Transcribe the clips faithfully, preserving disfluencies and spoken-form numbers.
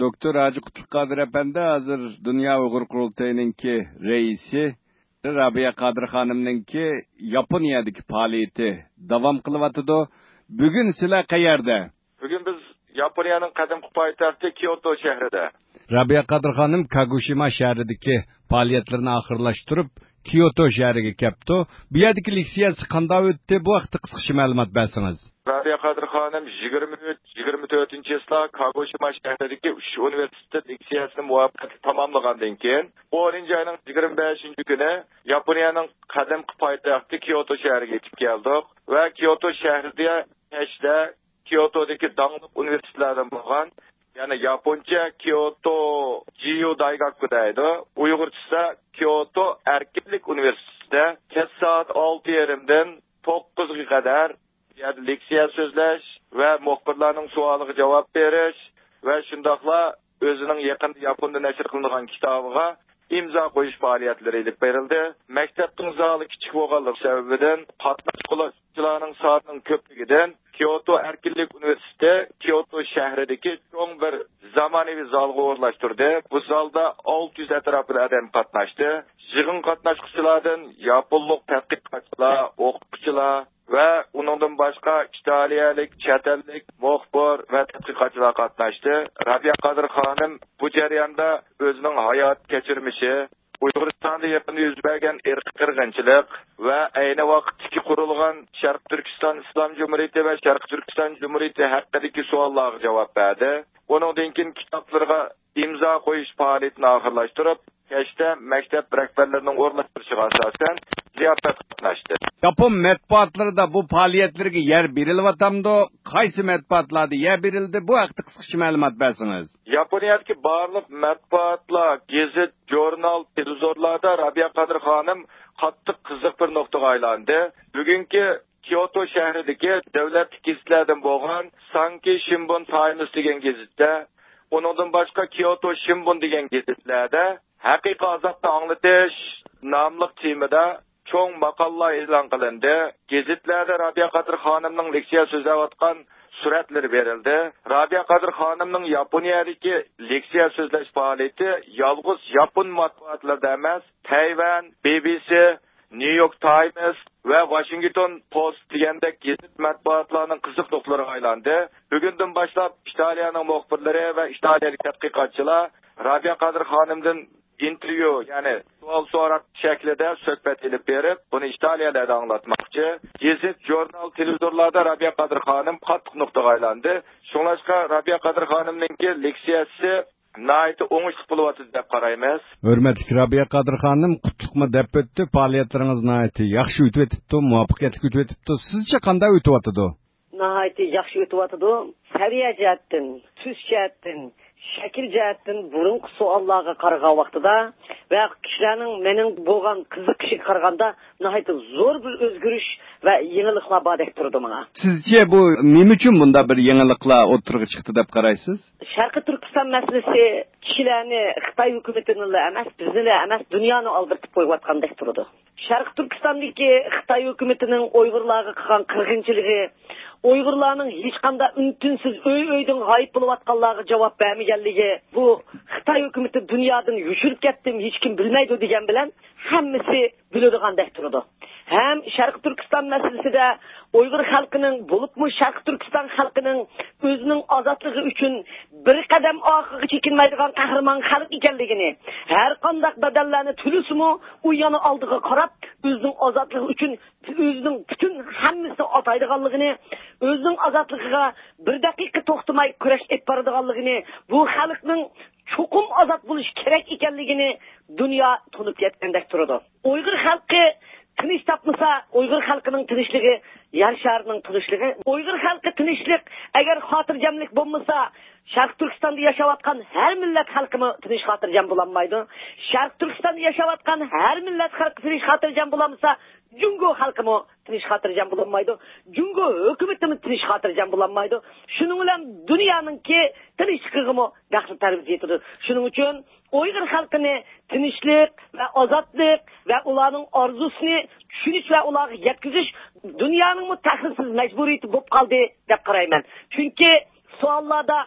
Doktor Hacı Kutlukkadir Efendi hazır Dünya Uygur Kurultayı'nınki reisi, Rabia Kadir Hanım'ınki Yaponya'daki faaliyeti devam kılıvatıdı. Bugün sizler qayerda? Bugün biz Yaponya'nın kadın paytaxtı Kyoto şehrinde. Rabia Kadir Hanım Kagoshima şehrideki faaliyetlerini ahırlaştırıp Kyoto şehriga kelibdi. Bu yerdagi leksiyasi qanday o'tdi? Bu haqda qisqacha ma'lumot bersangiz. Rabia Kadir Hanım yigirma uch yigirma to'rtinchi yilda Kagoshima shahridagi uch universitet leksiyasini muvaffaqiyatli tamomlagandan keyin o'ninchi oyning yigirma beshinchi kuni Yaponiyaning qadimgi poytaxti Kyoto shahriga yetib keldik va Kyoto shahrida kechda Kyotodagi dangli universitetlardan bo'lgan, yani Japoncha Kyoto Jiyu Daigaku deydi. Uyg'urcha Kyoto Erkinlik Universitetida kech soat olti yarimdan to'qqizga qadar yani leksiya so'zlash va muxbirlarning savoliga javob berish va shundoqla o'zining yaqin Yaponda nashr qilingan kitobiga imzo qo'yish faoliyatlari olib berildi. Maktabning zali kichik bo'lganligi sababidan qatnashchilarning sonining ko'pligidan Kyoto Erkinlik Universiteti Kyoto shahridagi cho'ng bir zamonaviy zalga o'rnashtirdi. Bu zalda olti yuz atrofida odam qatnashdi. Yig'in qatnashchilardan yaponlik tadqiqotchilar, o'qituvchilar va uningdan boshqa italiyalik, chet ellik muxbir va tadqiqotchilar qatnashdi. Rabia Kadir Xonim bu jarayonda o'zining hayot kechirmishi, Uyg'uristonda yaqin yuz bergan irq qirg'inchilik va ayni vaqtdagi qurilgan Sharq Turkiston Islom Jumhuriyati va Sharq Turkiston Jumhuriyati haqidagi savollarga javob berdi. Uningdan keyin kitoblarga imzo qo'yish faoliyatini oxirlashtirib, kechda maktab rahbarlarining o'rnashtirishiga asosan ziyofat qatnashdi. Yapon matbuotlarida bu faoliyatlarga yer berilyapti. Qaysi matbuotlarda yer berildi? Bu haqda qisqacha ma'lumot bersangiz. Yaponiyadagi barliq matbuotlar, gazet, jurnal, televizorlarda Rabia Kadir Xonim qattiq qiziq bir nuqtaga aylandi. Bugungi Kyoto shahridagi davlat gazetlardan bo'lgan Sankei Shimbun Times degan gazetda, uningdan boshqa Kyoto Shimbun degan gazetlarda haqiqiy azobni anglatish nomli temada cho'ng maqolalar e'lon qilindi. Gazetlarda Rabia Kadir Xonimning leksiya so'zlayotgan suratlari berildi. Rabia Kadir Xonimning Yaponiyadagi leksiya so'zlash faoliyati yolg'iz Yapon matbuotlarida emas, Tayvan, B B C, New York Times va Washington Post degandek gazet matbuotlarning qiziq nuqtalariga aylandi. Bugundan boshlab Italiyaning muxbirlari va italiyalik tadqiqotchilar Rabia Kadir Xonimdan intervyu, yani savol so'roq shaklida suhbat olib berib, buni italiyada anglatmoqchi. Gazet, jurnal, televizorlarda Rabia Kadir Xonim qattiq nuqtaga aylandi. Shunlashqa Rabia Kadir Xonimning leksiyasi nayt o'ngishli bo'lyapti deb qaraymiz. Hurmatli Rabia Kadir Xonim, qutlukmi deb o'tdi. Faoliyatlaringiz nayt yaxshi o'tib o'tibdi, muvaffaqiyatli o'tib o'tibdi. Sizcha qanday o'tib o'tdi? Nayt yaxshi o'tib o'tdi. Saviya jihatdan, tus jihatdan, shakil jihatdan burungi savollarga qaragan vaqtida va kishilarning mening bo'lgan qiziqishiga qaraganda nayt zo'r bir o'zgarish va yangiliklar bor deb turdi menga. Sizcha bu nima uchun bunda bir yangiliklar o'tirg'i chiqdi deb qaraysiz? Sharqiy Turkiston masalasi kishilarni Xitoy hukumatining emas, bizning emas, dunyoni aldirtib qo'yayotgandek turdi. Sharqiy Turkistondagi Xitoy hukumatining Uyg'urlarga qilgan qirg'inchiligi, Uyg'urlarning hech qanday untinsiz o'y-o'ydan g'oyib bo'layotganlarga javob bermaganligi, bu Xitoy hukumati dunyodan yushirib ketdim, hech kim bilmaydi degan bilan hammasi biladigandek turdi. Ham Sharqiy Turkiston masalasida Uyg'ur xalqining, bo'libmi Sharqiy Turkiston xalqining o'zining ozodligi uchun bir qadam orqaga chekinmaydigan qahramon xalq ekanligini, har qanday badallarni to'lisimi, u yana oldiga qarab, o'zining ozodligi uchun o'zining butun hammasini ataydiganligini, o'zining ozodligiga bir daqiqa to'xtamay kurash etib boradiganligini, bu xalqning cho'qim ozod bo'lish kerak ekanligini dunyo tunib ketgandek turadi. Uyg'ur xalqi tinch topmasa, Uyg'ur xalqining tinchligi, yer sharining tinchligi, Uyg'ur xalqi tinchlik, agar xotirjamlik bo'lmasa, Sharq Turkistonda yashayotgan har millat xalqimi tinch xotirjam bo'lolmaydi. Sharq Turkistonda yashayotgan har millat xalqi tinch xotirjam bo'lmasa, Jungo xalqimi tinch xotirjam bo'lolmaydi. Jungo hukumatimi tinch xotirjam bo'lolmaydi. Shuning bilan dunyoninki tinchligimi daxl tarbiya etadi. Shuning uchun Uyg'ur xalqini tinchlik va ozodlik va ularning orzusini tushunish va ularga yetkazish dunyoning mutaxassis majburiyati bo'lib qoldi deb qarayman. Chunki savollarda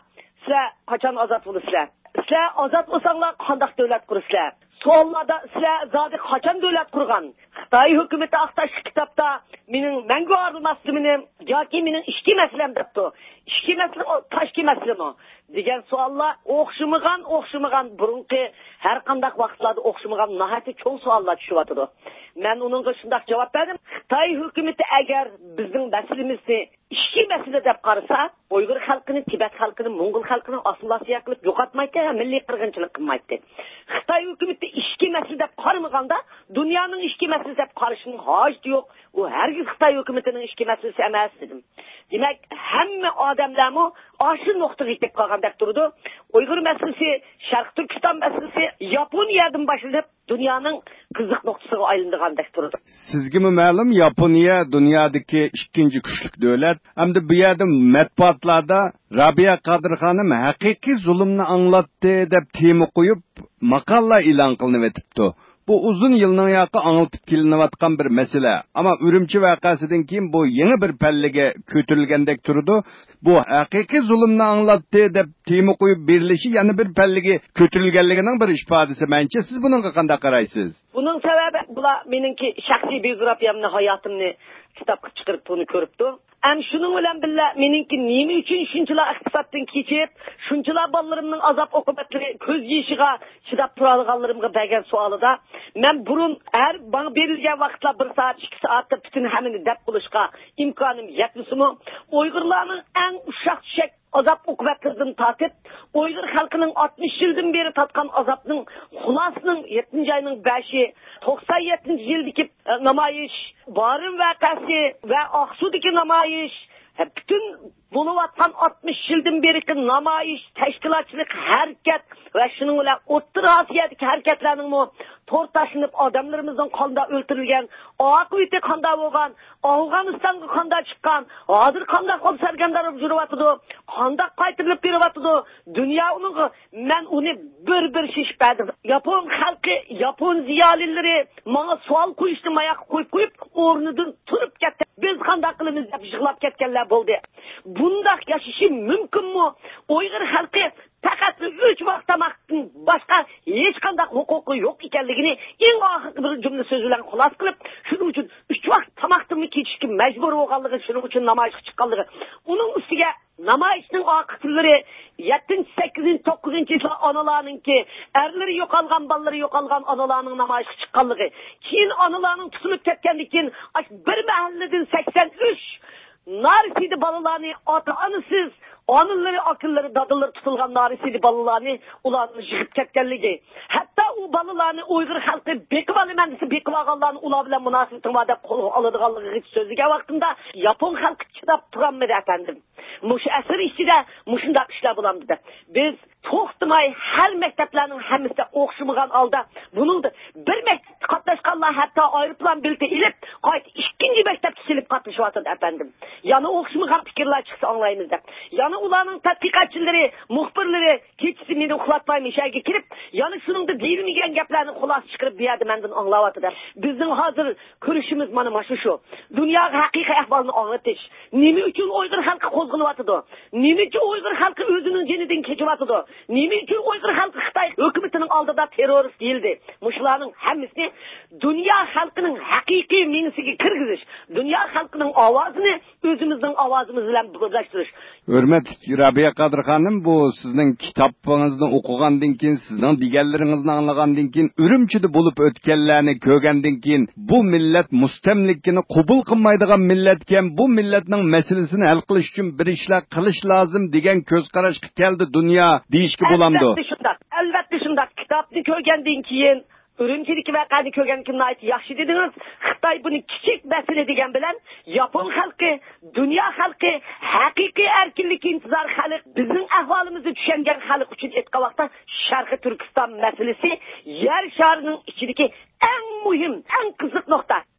sizlar qachon ozod bo'lasizlar? Sizlar ozod bo'lsanglar qanday davlat qurasizlar? So'llarda sizlar zodi qachon davlat qurgan? Xitoy hukumati aqtash kitobda mening mangu aralmasligimni yoki mening ishki masalam debdi. Ishki masala tashki masalami degan savollar o'xshamagan, o'xshamagan burunqi har qanday vaqtlarda o'xshamagan nihoyatda cho'ng savollar tushyotdi. Men uningga shunday javob berdim. Xitoy hukumati agar bizning masalamizni ishki masala deb qarasa, Uyg'ur xalqini, Tibet xalqini, Mo'ng'ul xalqini asılasiya qilib yo'qotmaydi, milliy qirg'inchilik qilmaydi. Xitoy hukumati ishki masala deb qaramaganda, dunyoning ishki masalasi deb qarashining hojati yo'q. U hargiz Xitoy hukumatining ishki masalasi emas dedim. Demak, hamma odamlarmi o'sha nuqtaga yetib qolgandek turdi. Uyg'ur masalasi, Sharq Turkiston masalasi Yaponiyadan boshlanib dunyoning qiziq nuqtasiga aylandigandek turdi. Sizga ma'lum, Yaponiya dunyodagi ikkinchi kuchli davlat. Hamda bu yerda matbuotlarda Rabia Qodir xonim haqiqiy zulmni anglatdi deb tema qo'yib, maqola e'lon qilinib o'tibdi. Bu uzun yılning yoqi anlatib kelinayotgan bir mesele. Ama Ürümçi vakasından keyin bu yeni bir pellige kötülgendek turdu. Bu hakiki zulümni anlattı deb tema qo'yib berilishi yana bir pellige kötülgenligining bir ifodasi. Mençe siz bunun qanday qaraysiz? Bunun sebebi bular meningki shaxsiy biografiyamni, hayotimni kitobga chiqarib buni ko'ribdi. Am şunun bilan billa meningki nima uchun shunchalar iqtisoddan kechib, shunchalar bolalarimning azob oqibatlari ko'z yishiga chidab tura olganlarimga bergan savolida men burun har bana berilgan vaqtlar bir soat ikki soatda butun hammani deb qilishga imkonim yetmasimi, Uyg'urlarning eng ushaq tushak azap okubatlardan tatip, Uyghur halkının altmış yıldan beri tatkan azapның xulasının yettinci ayının beşi, to'qson yettinci yıldaki namayış, Barın vakası ve Aksu'daki namayış, bütün buluvattan altmış yıldan beri namayış, teşkilatçılık, hareket ve şunun ile Orta Asya'daki hareketlerinin mu tortaşınıp adamlarımızın kanda öldürülgen, akıbeti kanda olgan, Afganistan'da kanda çıkan, hazır kanda kol sergendarıp jürüvatıdı, kanda kaytırılıp birivatıdı, dünya onu, ben onu bir bir şişpedim. Yapon halkı, Yapon ziyalileri bana sual koyuştu, mayak koyup koyup, ornudan turup gitti. Biz kanda kılımız hep jıglap ketkenler oldu. Bundak yaşaşı mümkün mü? Uyghur halkı fakat üç vakit tamaktan başka hiç kandak hukuku yok ikenligini en ahir bir cümle sözüyle kulas kılıp şunun için üç vakit tamaktan mı keçişki mecbur olganlığı, şunun için namayışa çıkanlığı. Onun üstüge namayışının akıtları yettinci, sekkizinci, dokuzuncu yıla analarının ki erleri yok algan, balları yok algan analarının namayışa çıkanlığı. Keyin analarının tutulup ketkenlikin bir mahalleden seksen üç narisiydi balalarını ata anısız, anıları, akılları, dadıları tutulgan narisiydi balalarını ulanını yıkıp ketkenligi. Hatta o balalarını Uyghur halkı bekip alimendisi bekip ağalarını ula bilen münasibetin vadep kolu alıdığanlığı hiç sözlüge vaktinde Yapon halkı çıdap duranmadı efendim. Muş esir işçi de muşundak işler bulamdı da. Biz toxtumay her mekteplerinin hemisi okşumugan alda bunundu. Bir mektep katlaşkanlar hatta ayrıplan birlikte ilip kayıt ikinci mektep silip katlaşıvatırdı efendim. Yani okşumugan fikirler çıksa anlayımızda. Yani ulanın tatbikatçıları, muhbirleri keçisi meni uxlatmayım işerge kirip, yani şunun da deyilmeyen geplerini kulası çıkırıp bir yerde menden anlavatıdır. Bizim hazır görüşümüz manı maşı şu. Dünya hakiki ahvalını anlatış. Nimi üçün Uyghur halkı kozguluvatıdı. Nimi üçün Uyghur halkı özünün cenidin keçivatıdı. Nimi üçün Uyghur halkı Xitay hükümetinin aldıda terörist değildi. Muşlarının hemmisini dünya halkının hakiki menisiga kirgizish, dünya halkının avazını özümüzün avazımız ile birleştirish. Hürmetli Rabia Qodir xonim, bu sizning kitobingizni o'qigandan keyin, sizning deganlaringizni anglagandan keyin, Ürümchida bo'lib o'tganlarni ko'rgandan keyin, bu millat mustamlikini qabul qilmaydigan millat ekan, bu millatning masalasini hal qilish uchun bir ishlar qilish lozim degan ko'z qarashga keldi dunyo deyishga bo'lamdi. Albatta shunday, albatta shunday. Kitobni ko'rgandan keyin Ürümçideki vakani kögen ait yaxşı dediniz. Xitay bunu kiçik mesele degen bilen Yapon halkı, dünya halkı, hakiki erkinlik intizar halk, bizim ahvalımızı düşengen halk için etki vakta Şarkı Türkistan meselesi yer şarının içindeki en mühim, en kızık nokta, en çok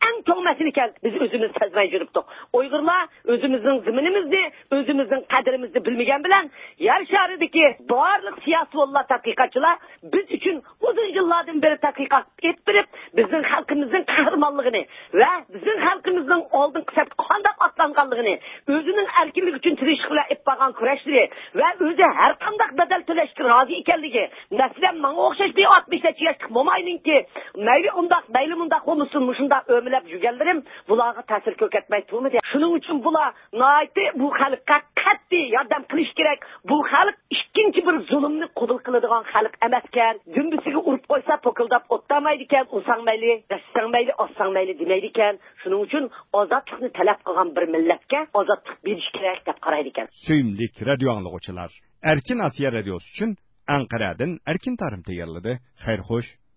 mesele ekan, biz özümüz sezmey yürüptük. Uygurlar özümüzün ziminimizni, özümüzün kaderimizni bilmegen bilen yer şerideki barlık siyasi olla tadqiqatçılar biz için uzun yıllardan beri tadqiqat ettirip bizim halkımızın kahramanlığını ve bizim halkımızın oldun kısap kandak atlanganlığını, özünün erkinlik için tirişkiler etpagan kurashları ve özü her kandak bedel töleşki razı ikenligi. Mesela bana okşaş bir altmış yaşlık momayının ki meyli undak, meyli mundak olmuşsun, muşunda ömülep yügellerim, bulağa tasir köketmeyi tuğmadı. Şunun için bula naiti bu halka katdi yardım kılış gerek. Bu halk ikinci bir zulümlü kudul kılıdığın halk emesken, dümbüsüge urup koysa tokıldap ottamaydiken, usan meyli, ressang meyli, assan meyli demeydiken, şunun için azatlıkını talep kılan bir milletke azatlık bir iş gerek dep karaydiken. Süymlik radyo anlıqçılar. Erkin Asiya Radyosu için Ankara'dan Erkin Tarım tayarladı. Xeyr hoş.